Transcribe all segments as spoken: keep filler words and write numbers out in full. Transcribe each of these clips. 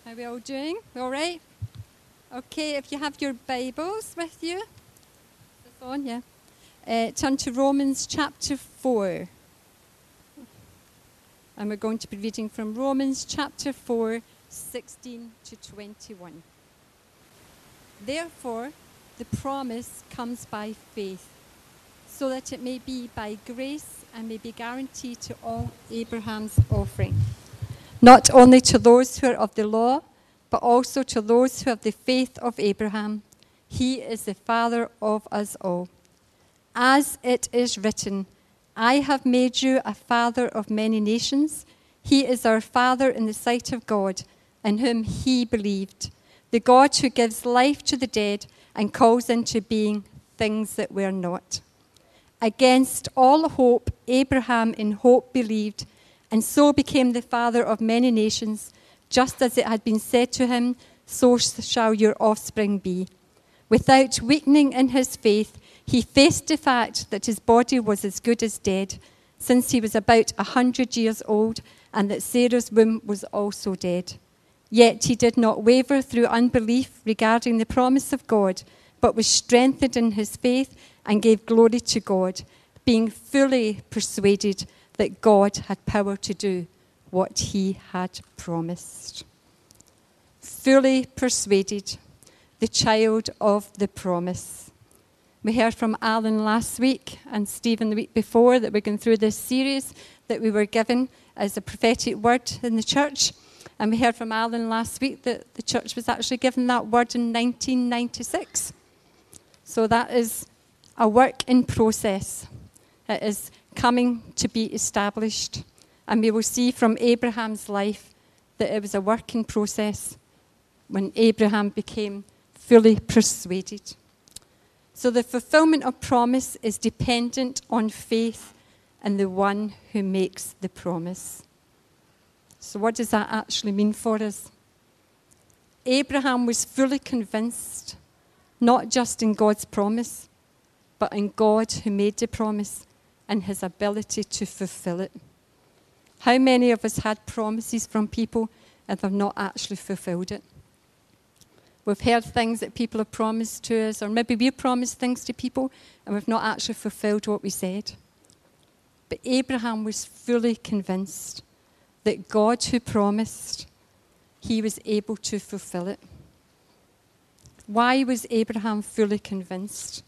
How are we all doing? All right? Okay, if you have your Bibles with you. Is this on? Yeah. Uh, turn to Romans chapter four. And we're going to be reading from Romans chapter four, sixteen to twenty-one. Therefore, the promise comes by faith, so that it may be by grace and may be guaranteed to all Abraham's offspring. Not only to those who are of the law, but also to those who have the faith of Abraham. He is the father of us all. As it is written, I have made you a father of many nations. He is our father in the sight of God, in whom he believed, the God who gives life to the dead and calls into being things that were not. Against all hope, Abraham in hope believed, and so became the father of many nations, just as it had been said to him, so shall your offspring be. Without weakening in his faith, he faced the fact that his body was as good as dead, since he was about a hundred years old, and that Sarah's womb was also dead. Yet he did not waver through unbelief regarding the promise of God, but was strengthened in his faith and gave glory to God, being fully persuaded that God had power to do what he had promised. Fully persuaded, the child of the promise. We heard from Alan last week and Stephen the week before that we're going through this series that we were given as a prophetic word in the church. And we heard from Alan last week that the church was actually given that word in nineteen ninety-six. So that is a work in process. It is coming to be established. And we will see from Abraham's life that it was a work in process when Abraham became fully persuaded. So the fulfillment of promise is dependent on faith in the one who makes the promise. So what does that actually mean for us? Abraham was fully convinced, not just in God's promise, but in God who made the promise and his ability to fulfill it. How many of us had promises from people and have not actually fulfilled it? We've heard things that people have promised to us, or maybe we promised things to people and we've not actually fulfilled what we said. But Abraham was fully convinced that God who promised, he was able to fulfill it. Why was Abraham fully convinced?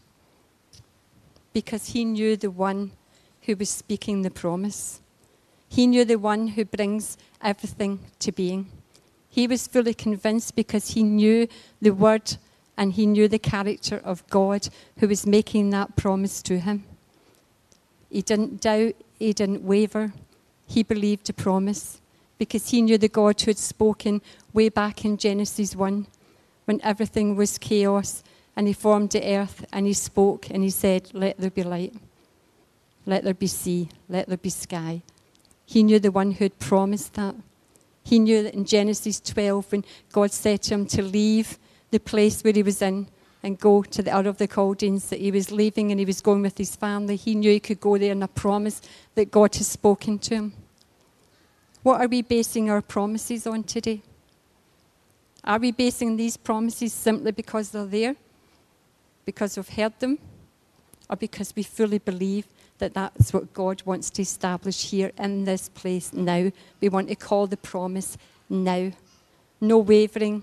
Because he knew the one who was speaking the promise. He knew the one who brings everything to being. He was fully convinced because he knew the word and he knew the character of God who was making that promise to him. He didn't doubt, he didn't waver. He believed the promise because he knew the God who had spoken way back in Genesis one when everything was chaos, and he formed the earth and he spoke and he said, let there be light, let there be sea, let there be sky. He knew the one who had promised that. He knew that in Genesis twelve, when God said to him to leave the place where he was in and go to the Ur of the Chaldeans, that he was leaving and he was going with his family. He knew he could go there in a promise that God has spoken to him. What are we basing our promises on today? Are we basing these promises simply because they're there? Because we've heard them? Or because we fully believe that that's what God wants to establish here in this place now? We want to call the promise now. No wavering.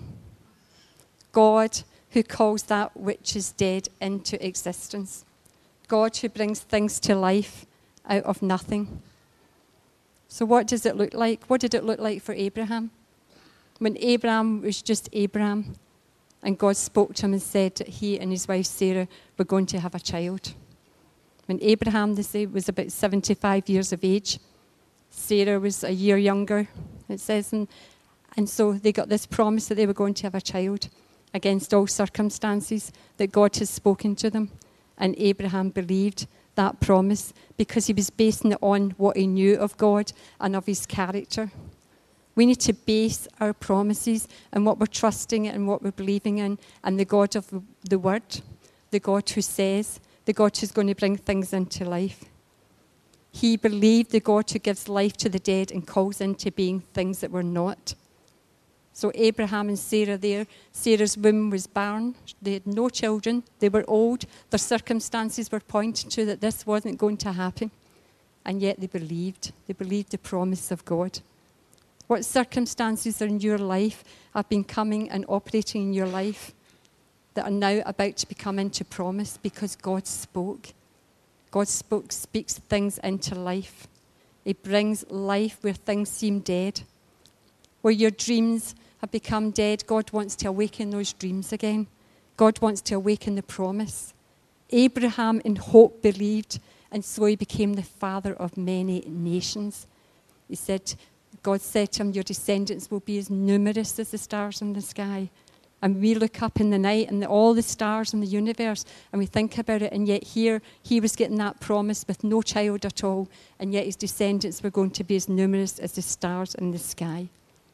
God who calls that which is dead into existence. God who brings things to life out of nothing. So what does it look like? What did it look like for Abraham? When Abraham was just Abraham, and God spoke to him and said that he and his wife Sarah were going to have a child. When Abraham, they say, was about seventy-five years of age, Sarah was a year younger, it says. And, and so they got this promise that they were going to have a child against all circumstances that God has spoken to them. And Abraham believed that promise because he was basing it on what he knew of God and of his character. We need to base our promises and what we're trusting in and what we're believing in and the God of the Word, the God who says, the God who's going to bring things into life. He believed the God who gives life to the dead and calls into being things that were not. So Abraham and Sarah there, Sarah's womb was barren. They had no children. They were old. Their circumstances were pointing to that this wasn't going to happen. And yet they believed. They believed the promise of God. What circumstances are in your life have been coming and operating in your life that are now about to become into promise because God spoke. God spoke, speaks things into life. He brings life where things seem dead. Where your dreams have become dead, God wants to awaken those dreams again. God wants to awaken the promise. Abraham in hope believed, and so he became the father of many nations. He said, God said to him, your descendants will be as numerous as the stars in the sky. And we look up in the night and the, all the stars in the universe and we think about it, and yet here he was getting that promise with no child at all, and yet his descendants were going to be as numerous as the stars in the sky.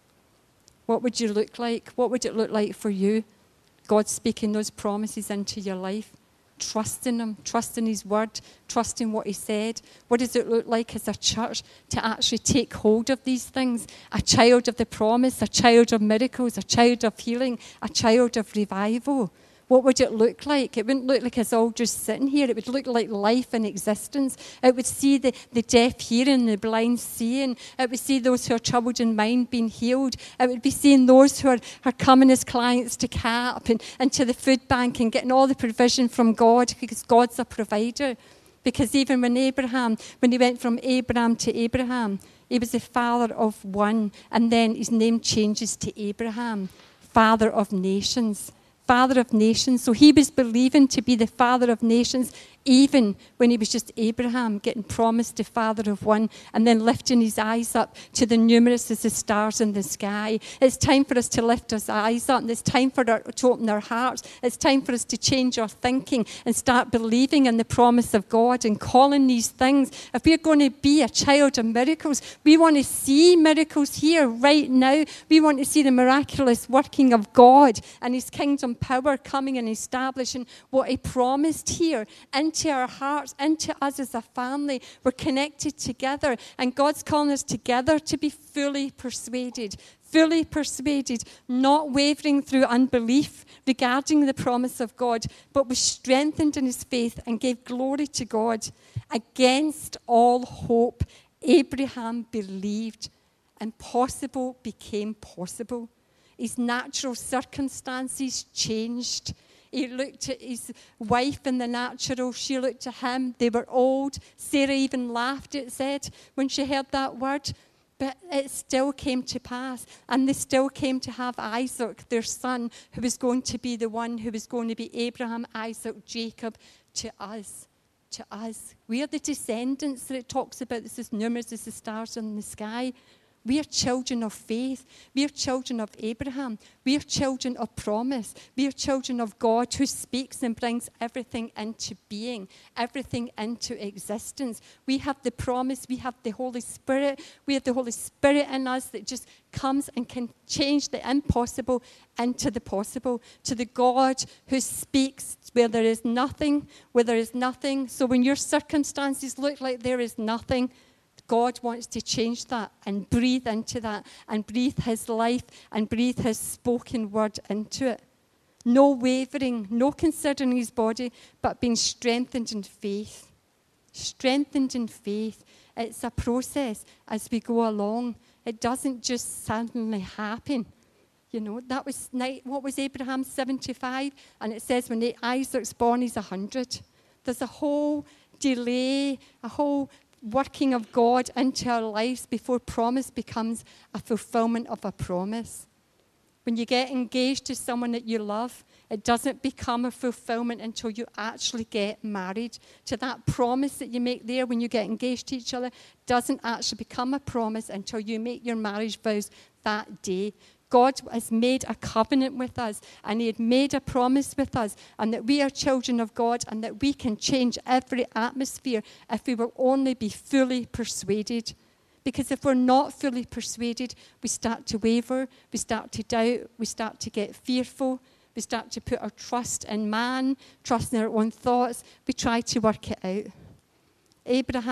What would you look like? What would it look like for you? God speaking those promises into your life. Trusting him, trusting his word, trusting what he said. What does it look like as a church to actually take hold of these things? A child of the promise, a child of miracles, a child of healing, a child of revival. What would it look like? It wouldn't look like us all just sitting here. It would look like life and existence. It would see the, the deaf hearing, the blind seeing. It would see those who are troubled in mind being healed. It would be seeing those who are, are coming as clients to C A P and, and to the food bank and getting all the provision from God because God's a provider. Because even when Abraham, when he went from Abraham to Abraham, he was the father of one, and then his name changes to Abraham, father of nations. Father of nations. So he was believing to be the father of nations even when he was just Abraham, getting promised the father of one, and then lifting his eyes up to the numerous as the stars in the sky. It's time for us to lift our eyes up, and it's time for us to open our hearts. It's time for us to change our thinking and start believing in the promise of God and calling these things. If we're going to be a child of miracles, we want to see miracles here right now. We want to see the miraculous working of God and his kingdom power coming and establishing what he promised here into our hearts, into us as a family. We're connected together, and God's calling us together to be fully persuaded, fully persuaded, not wavering through unbelief regarding the promise of God, but was strengthened in his faith and gave glory to God. Against all hope, Abraham believed, and possible became possible. His natural circumstances changed. He looked at his wife in the natural. She looked at him. They were old. Sarah even laughed, it said, when she heard that word. But it still came to pass. And they still came to have Isaac, their son, who was going to be the one who was going to be Abraham, Isaac, Jacob, to us. To us. We are the descendants that it talks about. This is numerous as the stars in the sky. We are children of faith. We are children of Abraham. We are children of promise. We are children of God who speaks and brings everything into being, everything into existence. We have the promise. We have the Holy Spirit. We have the Holy Spirit in us that just comes and can change the impossible into the possible. To the God who speaks where there is nothing, where there is nothing. So when your circumstances look like there is nothing, God wants to change that and breathe into that and breathe his life and breathe his spoken word into it. No wavering, no considering his body, but being strengthened in faith. Strengthened in faith. It's a process as we go along. It doesn't just suddenly happen. You know, that was, what was Abraham, seventy-five? And it says when Isaac's born, he's one hundred. There's a whole delay, a whole working of God into our lives before promise becomes a fulfillment of a promise. When you get engaged to someone that you love, it doesn't become a fulfillment until you actually get married. To that promise that you make there when you get engaged to each other doesn't actually become a promise until you make your marriage vows that day. God has made a covenant with us, and he had made a promise with us, and that we are children of God, and that we can change every atmosphere if we will only be fully persuaded. Because if we're not fully persuaded, we start to waver, we start to doubt, we start to get fearful, we start to put our trust in man, trust in our own thoughts, we try to work it out. Abraham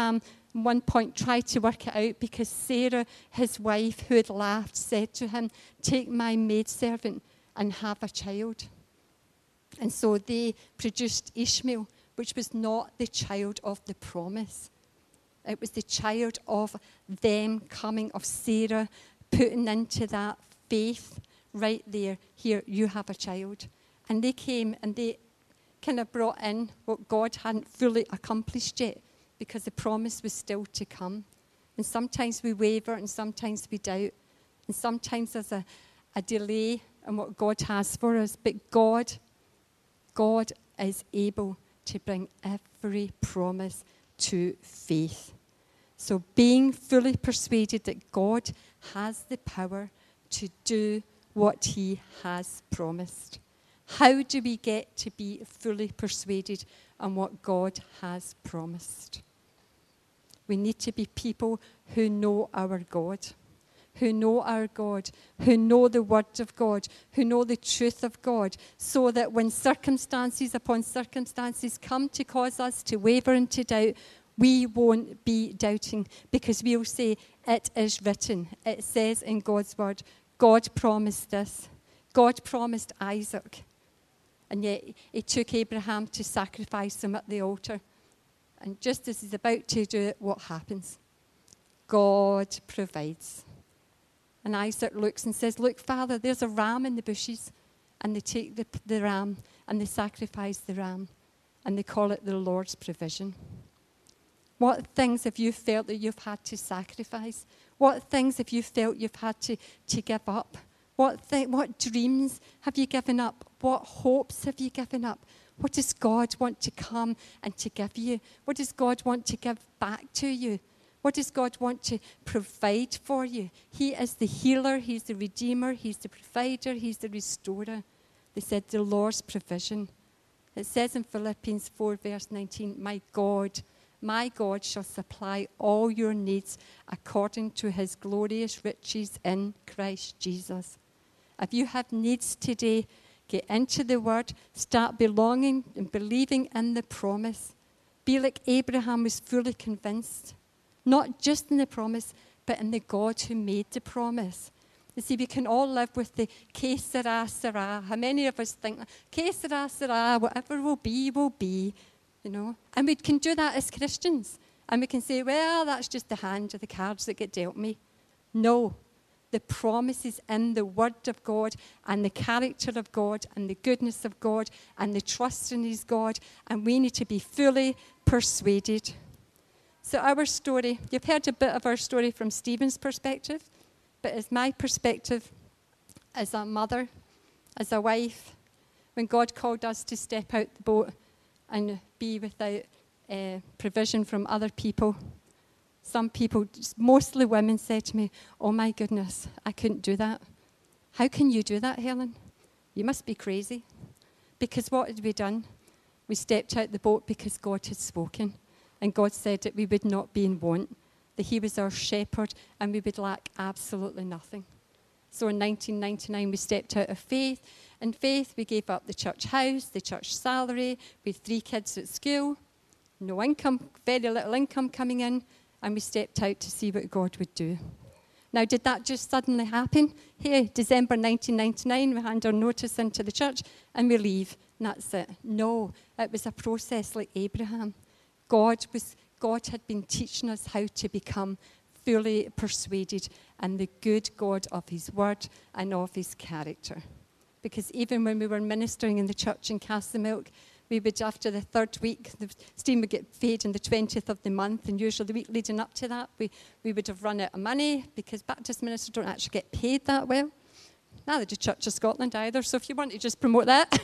at one point tried to work it out because Sarah, his wife, who had laughed, said to him, "Take my maidservant and have a child." And so they produced Ishmael, which was not the child of the promise. It was the child of them coming, of Sarah putting into that faith right there. Here, you have a child. And they came and they kind of brought in what God hadn't fully accomplished yet, because the promise was still to come. And sometimes we waver and sometimes we doubt. And sometimes there's a, a delay in what God has for us. But God, God is able to bring every promise to faith. So being fully persuaded that God has the power to do what he has promised. How do we get to be fully persuaded on what God has promised? We need to be people who know our God, who know our God, who know the word of God, who know the truth of God, so that when circumstances upon circumstances come to cause us to waver and to doubt, we won't be doubting, because we'll say, it is written. It says in God's word, God promised this. God promised Isaac. And yet he took Abraham to sacrifice him at the altar. And just as he's about to do it, what happens? God provides. And Isaac looks and says, "Look, Father, there's a ram in the bushes." And they take the, the ram and they sacrifice the ram. And they call it the Lord's provision. What things have you felt that you've had to sacrifice? What things have you felt you've had to, to give up? What th- what dreams have you given up? What hopes have you given up? What does God want to come and to give you? What does God want to give back to you? What does God want to provide for you? He is the healer. He's the redeemer. He's the provider. He's the restorer. They said the Lord's provision. It says in Philippians four, verse nineteen, "My God, my God shall supply all your needs according to his glorious riches in Christ Jesus." If you have needs today, get into the word, start belonging and believing in the promise. Be like Abraham was fully convinced, not just in the promise, but in the God who made the promise. You see, we can all live with the que sera, sera. How many of us think, que sera, sera, whatever will be, will be. You know, and we can do that as Christians. And we can say, well, that's just the hand of the cards that get dealt me. No. The promise is in the word of God and the character of God and the goodness of God and the trust in his God. And we need to be fully persuaded. So our story, you've heard a bit of our story from Stephen's perspective, but as my perspective, as a mother, as a wife, when God called us to step out the boat and be without uh, provision from other people. Some people, mostly women, said to me, "Oh my goodness, I couldn't do that." How can you do that, Helen? You must be crazy. Because what had we done? We stepped out the boat because God had spoken. And God said that we would not be in want, that he was our shepherd and we would lack absolutely nothing. So in nineteen ninety-nine, we stepped out of faith. In faith, we gave up the church house, the church salary. We had three kids at school, no income, very little income coming in, and we stepped out to see what God would do. Now, did that just suddenly happen? Here, December nineteen ninety-nine, we hand our notice into the church and we leave, and that's it. No, it was a process like Abraham. God was, God had been teaching us how to become fully persuaded in the good God of his word and of his character. Because even when we were ministering in the church in Castlemilk, we would, after the third week, the steam would get paid on the twentieth of the month, and usually the week leading up to that, we, we would have run out of money, because Baptist ministers don't actually get paid that well. Neither do Church of Scotland either, so if you want to just promote that.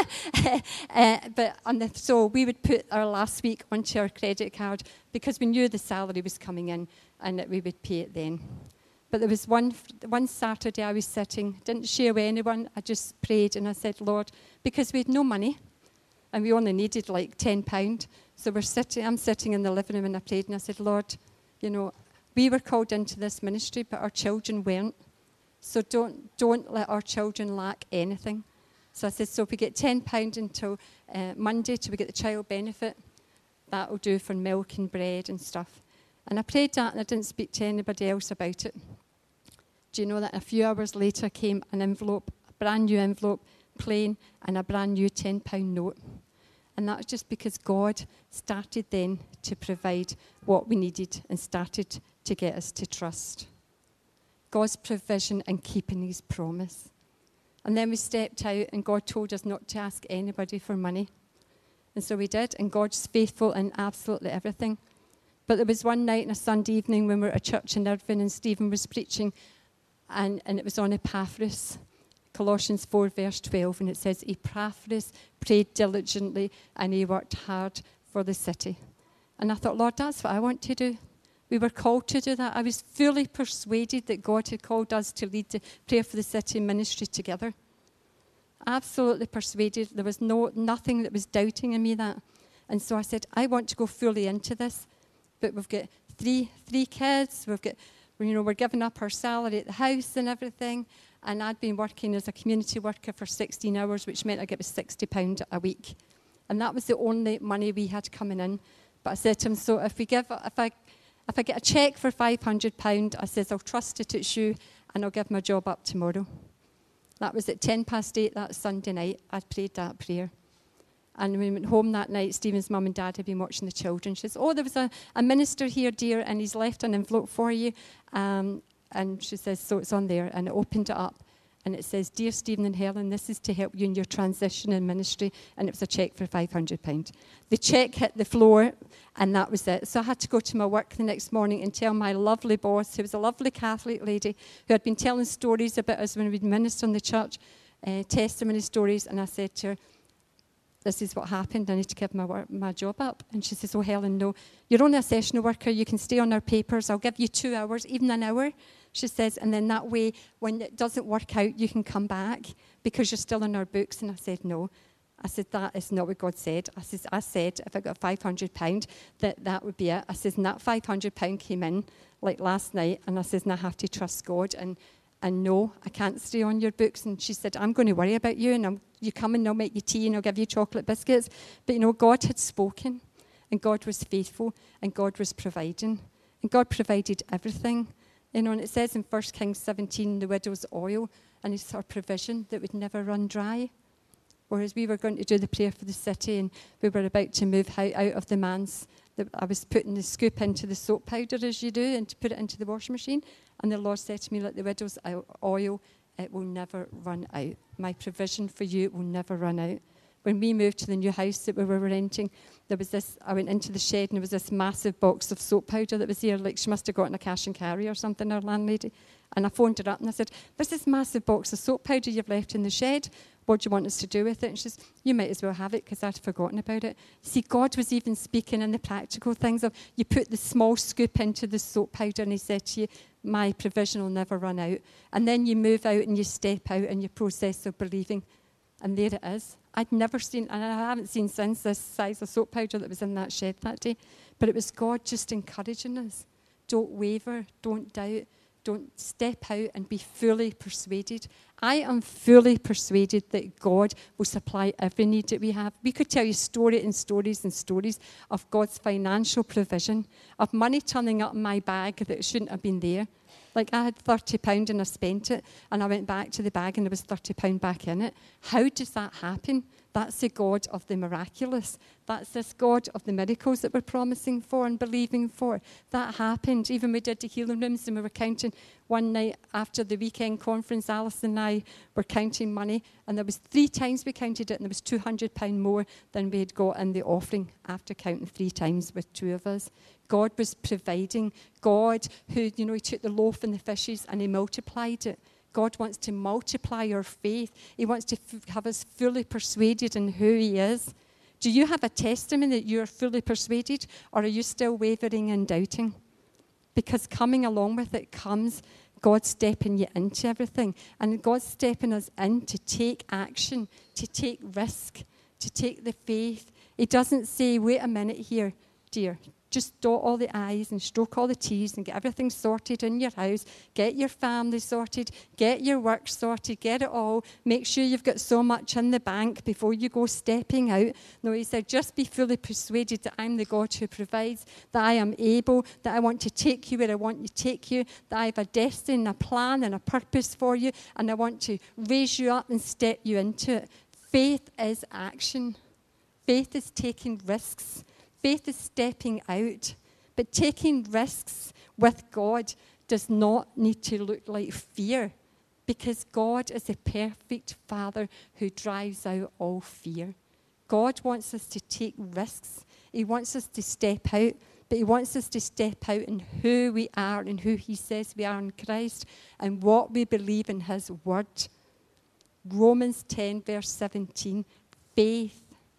uh, but on the, so we would put our last week onto our credit card, because we knew the salary was coming in, and that we would pay it then. But there was one one Saturday I was sitting, didn't share with anyone, I just prayed and I said, Lord, because we had no money and we only needed like ten pounds. So we're sitting, I'm sitting in the living room and I prayed and I said, Lord, you know, we were called into this ministry, but our children weren't. So don't don't let our children lack anything. So I said, so if we get ten pounds until uh, Monday till we get the child benefit, that'll do for milk and bread and stuff. And I prayed that and I didn't speak to anybody else about it. Do you know that a few hours later came an envelope, a brand new envelope, plain, and a brand new ten pound note. And that was just because God started then to provide what we needed and started to get us to trust. God's provision and keeping his promise. And then we stepped out and God told us not to ask anybody for money. And so we did, and God's faithful in absolutely everything. But there was one night on a Sunday evening when we were at a church in Irvine and Stephen was preaching, and, and it was on Epaphras, Colossians four verse twelve, and it says, Epaphras prayed diligently and he worked hard for the city. And I thought, Lord, that's what I want to do. We were called to do that. I was fully persuaded that God had called us to lead the Prayer for the City ministry together. Absolutely persuaded. There was no nothing that was doubting in me that. And so I said, I want to go fully into this. But we've got three three kids. We've got, you know, we're giving up our salary at the house and everything. And I'd been working as a community worker for sixteen hours, which meant I get sixty pounds a week. And that was the only money we had coming in. But I said to him, so if we give, if I, if I get a cheque for five hundred pounds, I says, I'll trust it it's you, and I'll give my job up tomorrow. That was at ten past eight that Sunday night. I prayed that prayer. And when we went home that night, Stephen's mum and dad had been watching the children. She says, oh, there was a, a minister here, dear, and he's left an envelope for you. Um, and she says, so it's on there. And I opened it up. And it says, Dear Stephen and Helen, this is to help you in your transition in ministry. And it was a cheque for five hundred pounds. The cheque hit the floor, and that was it. So I had to go to my work the next morning and tell my lovely boss, who was a lovely Catholic lady, who had been telling stories about us when we'd ministered in the church, uh, testimony stories. And I said to her, this is what happened. I need to give my work, my job up. And she says, oh, Helen, no. You're only a sessional worker. You can stay on our papers. I'll give you two hours, even an hour. She says, and then that way, when it doesn't work out, you can come back because you're still in our books. And I said, no. I said, that is not what God said. I said, I said, if I got five hundred pounds, that that would be it. I said, and that five hundred pounds came in like last night. And I said, and I have to trust God. And and no, I can't stay on your books. And she said, I'm going to worry about you. And I'm, you come and I'll make you tea and I'll give you chocolate biscuits. But, you know, God had spoken. And God was faithful. And God was providing. And God provided everything. You know, and it says in First Kings seventeen, the widow's oil, and it's her provision that would never run dry. Whereas we were going to do the prayer for the city, and we were about to move out, out of the manse. The, I was putting the scoop into the soap powder, as you do, and to put it into the washing machine. And the Lord said to me, like the widow's oil, it will never run out. My provision for you will never run out. When we moved to the new house that we were renting, there was this, I went into the shed and there was this massive box of soap powder that was here. Like she must have gotten a cash and carry or something, our landlady. And I phoned her up and I said, there's this massive box of soap powder you've left in the shed. What do you want us to do with it? And she says, you might as well have it because I'd forgotten about it. See, God was even speaking in the practical things of you put the small scoop into the soap powder and he said to you, my provision will never run out. And then you move out and you step out in your process of believing. And there it is. I'd never seen, and I haven't seen since, this size of soap powder that was in that shed that day. But it was God just encouraging us. Don't waver, don't doubt, don't step out and be fully persuaded. I am fully persuaded that God will supply every need that we have. We could tell you story and stories and stories of God's financial provision, of money turning up in my bag that shouldn't have been there. Like I had thirty pounds and I spent it, and I went back to the bag and there was thirty pounds back in it. How does that happen? That's the God of the miraculous. That's this God of the miracles that we're promising for and believing for. That happened. Even we did the healing rooms and we were counting one night after the weekend conference, Alice and I were counting money, and there was three times we counted it and there was two hundred pounds more than we had got in the offering after counting three times with two of us. God was providing. God who, you know, he took the loaf and the fishes and he multiplied it. God wants to multiply our faith. He wants to f- have us fully persuaded in who he is. Do you have a testimony that you're fully persuaded, or are you still wavering and doubting? Because coming along with it comes God stepping you into everything. And God's stepping us in to take action, to take risk, to take the faith. He doesn't say, wait a minute here, dear. just dot all the I's and stroke all the T's and get everything sorted in your house, get your family sorted, get your work sorted, get it all. Make sure you've got so much in the bank before you go stepping out. No, he said, just be fully persuaded that I'm the God who provides, that I am able, that I want to take you where I want you to take you, that I have a destiny and a plan and a purpose for you, and I want to raise you up and step you into it. Faith is action. Faith is taking risks. Faith is stepping out. But taking risks with God does not need to look like fear, because God is a perfect Father who drives out all fear. God wants us to take risks. He wants us to step out, but he wants us to step out in who we are and who he says we are in Christ and what we believe in his word. Romans ten, verse seventeen, faith.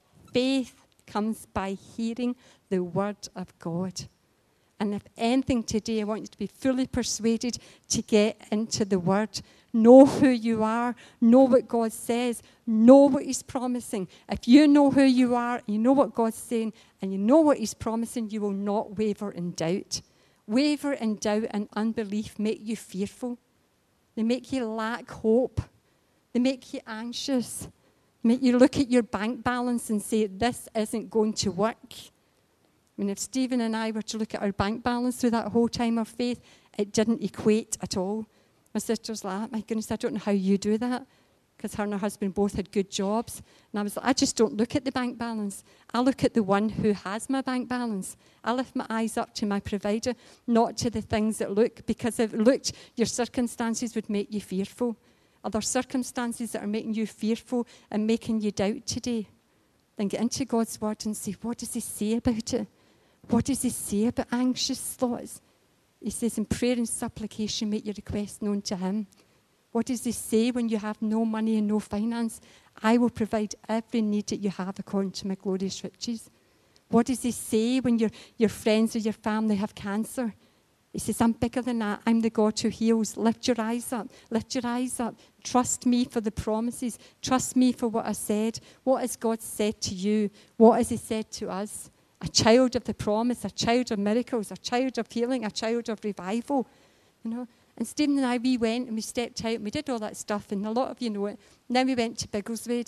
Faith comes by hearing the word of God. And if anything today, I want you to be fully persuaded to get into the word. Know who you are. Know what God says. Know what he's promising. If you know who you are, you know what God's saying, and you know what he's promising, you will not waver in doubt. Waver in doubt and unbelief make you fearful. They make you lack hope. They make you anxious. Make you look at your bank balance and say, this isn't going to work. I mean, if Stephen and I were to look at our bank balance through that whole time of faith, it didn't equate at all. My sister's like, my goodness, I don't know how you do that, because her and her husband both had good jobs. And I was like, I just don't look at the bank balance. I look at the one who has my bank balance. I lift my eyes up to my provider, not to the things that look, because if it looked, your circumstances would make you fearful. Are there circumstances that are making you fearful and making you doubt today? Then get into God's word and say, what does he say about it? What does he say about anxious thoughts? He says, in prayer and supplication, make your request known to him. What does he say when you have no money and no finance? I will provide every need that you have according to my glorious riches. What does he say when your, your friends or your family have cancer? He says, I'm bigger than that. I'm the God who heals. Lift your eyes up. Lift your eyes up. Trust me for the promises. Trust me for what I said. What has God said to you? What has he said to us? A child of the promise, a child of miracles, a child of healing, a child of revival. You know. And Stephen and I, we went and we stepped out and we did all that stuff, and a lot of you know it. And then we went to Biggleswade.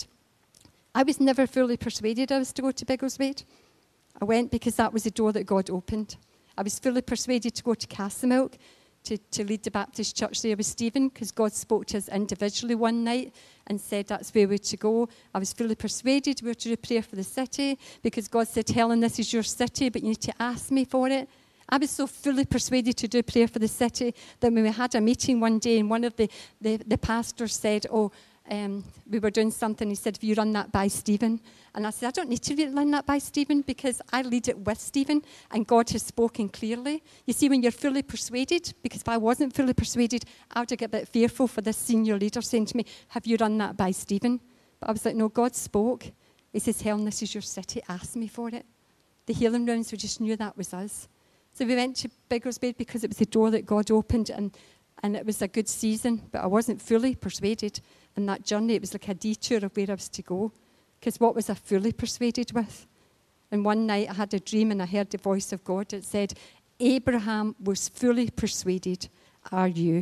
I was never fully persuaded I was to go to Biggleswade. I went because that was the door that God opened. I was fully persuaded to go to Castlemilk to, to lead the Baptist church there with Stephen, because God spoke to us individually one night and said that's where we were to go. I was fully persuaded we were to do prayer for the city, because God said, Helen, this is your city, but you need to ask me for it. I was so fully persuaded to do prayer for the city that when we had a meeting one day and one of the, the, the pastors said, oh, Um, we were doing something, he said, have you run that by Stephen? And I said, I don't need to run that by Stephen, because I lead it with Stephen and God has spoken clearly. You see, when you're fully persuaded, because if I wasn't fully persuaded, I would get a bit fearful for this senior leader saying to me, have you run that by Stephen? But I was like, no, God spoke. He says, Helen, this is your city, ask me for it. The healing rounds, we just knew that was us. So we went to Biggleswade because it was the door that God opened, and, and it was a good season, but I wasn't fully persuaded. And that journey, it was like a detour of where I was to go. Because what was I fully persuaded with? And one night I had a dream and I heard the voice of God that said, Abraham was fully persuaded, are you?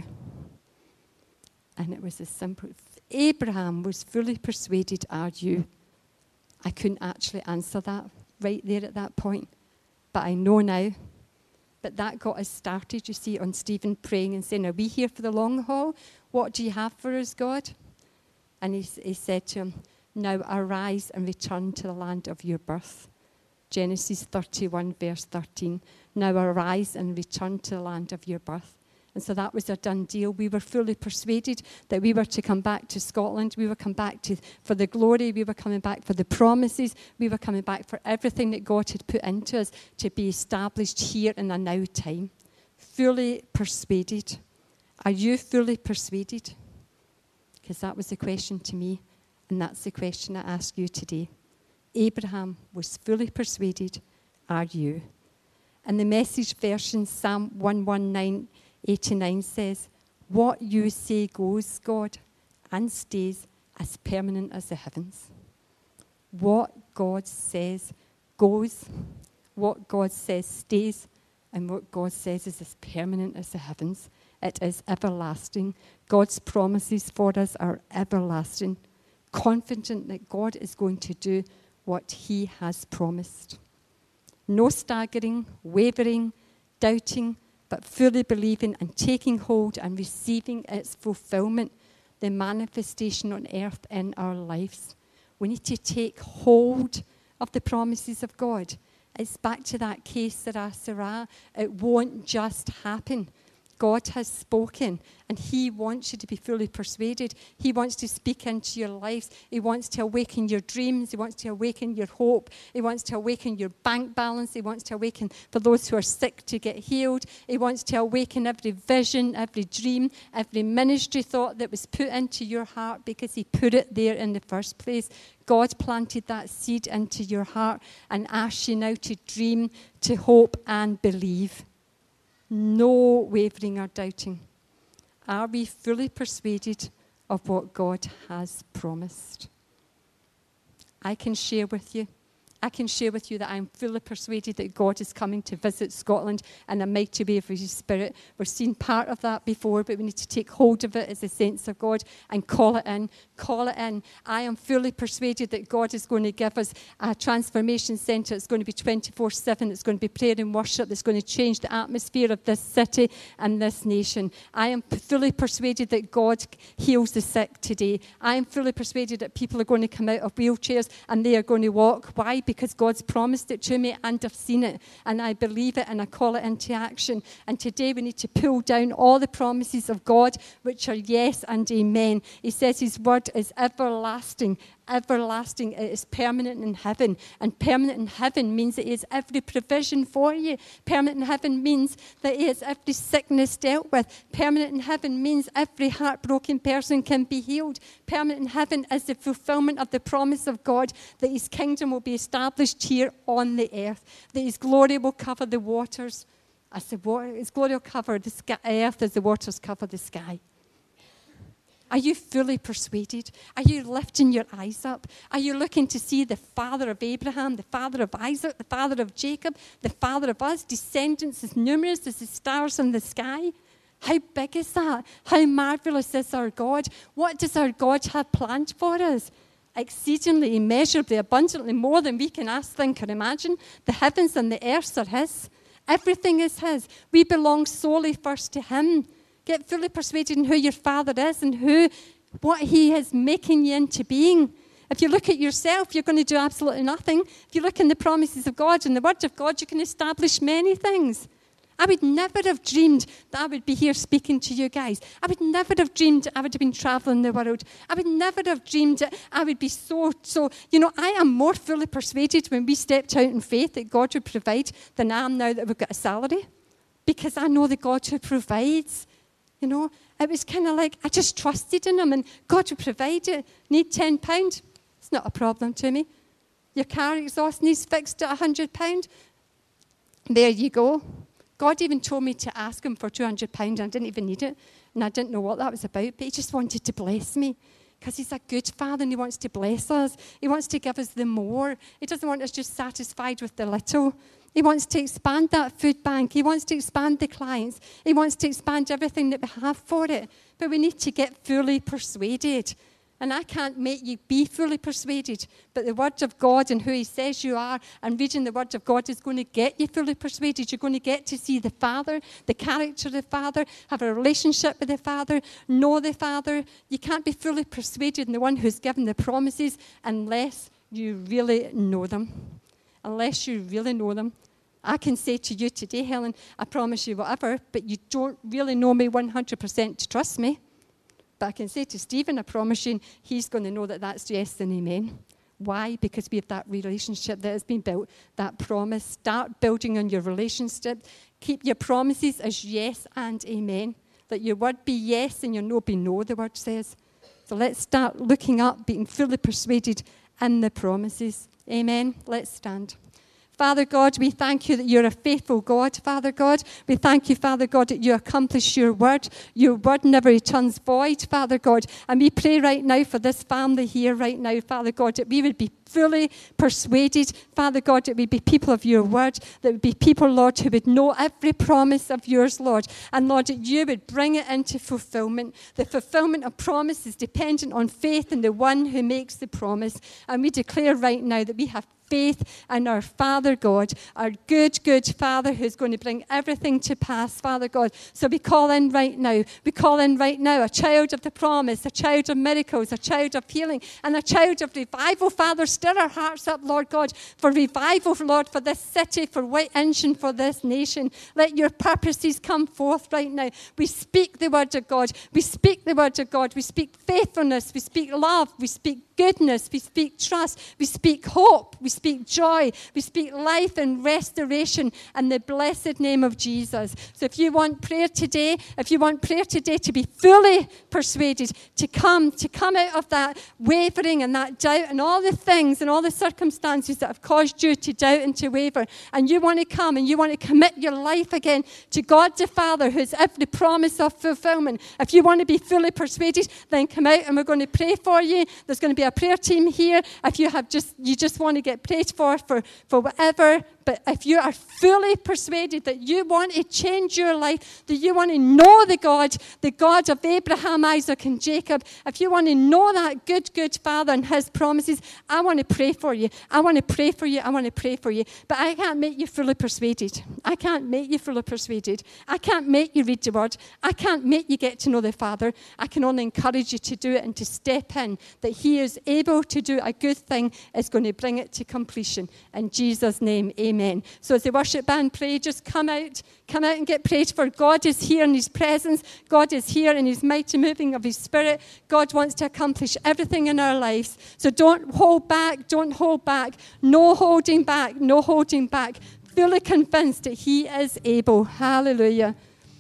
And it was as simple. Abraham was fully persuaded, are you? I couldn't actually answer that right there at that point. But I know now. But that got us started, you see, on Stephen praying and saying, are we here for the long haul? What do you have for us, God? And he, he said to him, now arise and return to the land of your birth. Genesis thirty-one, verse thirteen. Now arise and return to the land of your birth. And so that was a done deal. We were fully persuaded that we were to come back to Scotland. We were coming back to, for the glory. We were coming back for the promises. We were coming back for everything that God had put into us to be established here in a now time. Fully persuaded. Are you fully persuaded? Because that was the question to me, and that's the question I ask you today. Abraham was fully persuaded, are you? And the Message version, Psalm one nineteen eighty-nine says, what you say goes, God, and stays as permanent as the heavens. What God says goes. what God says stays, and what God says is as permanent as the heavens. It is everlasting. God's promises for us are everlasting. Confident that God is going to do what he has promised. No staggering, wavering, doubting, but fully believing and taking hold and receiving its fulfillment, the manifestation on earth in our lives. We need to take hold of the promises of God. It's back to that case, Sarah, Sarah. It won't just happen. God has spoken, and he wants you to be fully persuaded. He wants to speak into your lives. He wants to awaken your dreams. He wants to awaken your hope. He wants to awaken your bank balance. He wants to awaken for those who are sick to get healed. He wants to awaken every vision, every dream, every ministry thought that was put into your heart because he put it there in the first place. God planted that seed into your heart and asks you now to dream, to hope, and believe. No wavering or doubting. Are we fully persuaded of what God has promised? I can share with you. I can share with you that I'm fully persuaded that God is coming to visit Scotland in a mighty way of his Spirit. We've seen part of that before, but we need to take hold of it as the saints of God and call it in. Call it in. I am fully persuaded that God is going to give us a transformation centre. It's going to be twenty-four seven. It's going to be prayer and worship. That's going to change the atmosphere of this city and this nation. I am fully persuaded that God heals the sick today. I am fully persuaded that people are going to come out of wheelchairs and they are going to walk. Why? Because God's promised it to me and I've seen it. And I believe it and I call it into action. And today we need to pull down all the promises of God, which are yes and amen. He says his word is everlasting. Everlasting. It is permanent in heaven. And permanent in heaven means that he has every provision for you. Permanent in heaven means that he has every sickness dealt with. Permanent in heaven means every heartbroken person can be healed. Permanent in heaven is the fulfillment of the promise of God that his kingdom will be established here on the earth. That his glory will cover the waters. As the water, his glory will cover the sky, earth as the waters cover the sky. Are you fully persuaded? Are you lifting your eyes up? Are you looking to see the father of Abraham, the father of Isaac, the father of Jacob, the father of us, descendants as numerous as the stars in the sky? How big is that? How marvelous is our God? What does our God have planned for us? Exceedingly, immeasurably, abundantly, more than we can ask, think, or imagine. The heavens and the earth are his. Everything is his. We belong solely first to him. Get fully persuaded in who your father is and who, what he is making you into being. If you look at yourself, you're going to do absolutely nothing. If you look in the promises of God and the word of God, you can establish many things. I would never have dreamed that I would be here speaking to you guys. I would never have dreamed I would have been traveling the world. I would never have dreamed that I would be so, so, you know, I am more fully persuaded when we stepped out in faith that God would provide than I am now that we've got a salary. Because I know the God who provides. You know, it was kind of like I just trusted in him and God would provide it. Need ten pounds? It's not a problem to me. Your car exhaust needs fixed at one hundred pounds? There you go. God even told me to ask him for two hundred pounds. I didn't even need it. And I didn't know what that was about. But he just wanted to bless me. Because he's a good father and he wants to bless us. He wants to give us the more. He doesn't want us just satisfied with the little. He wants to expand that food bank. He wants to expand the clients. He wants to expand everything that we have for it. But we need to get fully persuaded. And I can't make you be fully persuaded. But the word of God and who he says you are and reading the word of God is going to get you fully persuaded. You're going to get to see the Father, the character of the Father, have a relationship with the Father, know the Father. You can't be fully persuaded in the one who's given the promises unless you really know them. Unless you really know them. I can say to you today, Helen, I promise you whatever, but you don't really know me one hundred percent to trust me. But I can say to Stephen, I promise you, he's going to know that that's yes and amen. Why? Because we have that relationship that has been built, that promise. Start building on your relationship. Keep your promises as yes and amen. Let your word be yes and your no be no, the word says. So let's start looking up, being fully persuaded in the promises. Amen. Let's stand. Father God, we thank you that you're a faithful God, Father God. We thank you, Father God, that you accomplish your word. Your word never returns void, Father God. And we pray right now for this family here right now, Father God, that we would be fully persuaded, Father God, that we be people of your word, that we be people, Lord, who would know every promise of yours, Lord. And Lord, that you would bring it into fulfillment. The fulfillment of promise is dependent on faith in the one who makes the promise. And we declare right now that we have faith in our Father God, our good, good Father who's going to bring everything to pass, Father God. So we call in right now. We call in right now a child of the promise, a child of miracles, a child of healing, and a child of revival, Father. Stir our hearts up, Lord God, for revival, Lord, for this city, for White Engine, for this nation. Let your purposes come forth right now. We speak the word of God. We speak the word of God. We speak faithfulness. We speak love. We speak goodness. We speak trust. We speak hope. We speak joy. We speak life and restoration in the blessed name of Jesus. So if you want prayer today, if you want prayer today to be fully persuaded, to come, to come out of that wavering and that doubt and all the things and all the circumstances that have caused you to doubt and to waver, and you want to come and you want to commit your life again to God the Father, who's every promise of fulfillment. If you want to be fully persuaded, then come out and we're going to pray for you. There's going to be a prayer team here. If you have just you just want to get prayed for for, for whatever, but if you are fully persuaded that you want to change your life, that you want to know the God, the God of Abraham, Isaac, and Jacob, if you want to know that good, good Father and his promises, I want to pray for you. I want to pray for you. I want to pray for you. But I can't make you fully persuaded. I can't make you fully persuaded. I can't make you read the word. I can't make you get to know the Father. I can only encourage you to do it and to step in, that he is able to do a good thing, is going to bring it to completion. In Jesus' name, amen. Amen. So as the worship band play, just come out, come out and get prayed for. God is here in his presence. God is here in his mighty moving of his spirit. God wants to accomplish everything in our lives. So don't hold back, don't hold back. No holding back, no holding back. Fully convinced that he is able. Hallelujah.